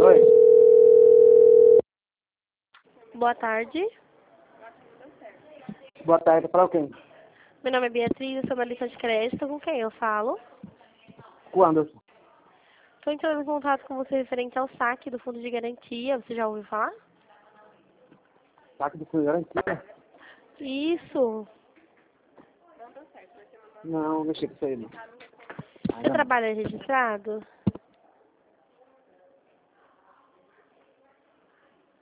Oi. Boa tarde. Boa tarde. Para quem? Meu nome é Beatriz, eu sou analista de crédito. Com quem eu falo? Quando? Estou entrando em contato com você referente ao saque do fundo de garantia. Você já ouviu falar? Saque do fundo de garantia? Isso. Não, mexi com isso aí, não. Você trabalha registrado?